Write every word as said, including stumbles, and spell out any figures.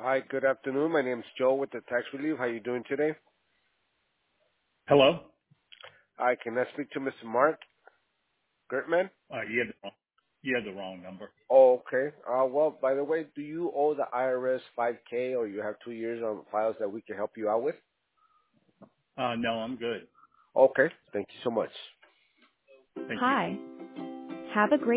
Hi, good afternoon. My name is Joe with the Tax Relief. How you doing today? Hello? Hi, can I speak to Mister Mark Gertman? Uh, you had the wrong, you had the wrong number. Oh, okay. Uh, well, by the way, do you owe the I R S five K or you have two years on files that we can help you out with? Uh, no, I'm good. Okay. Thank you so much. Thank you. Hi. Have a great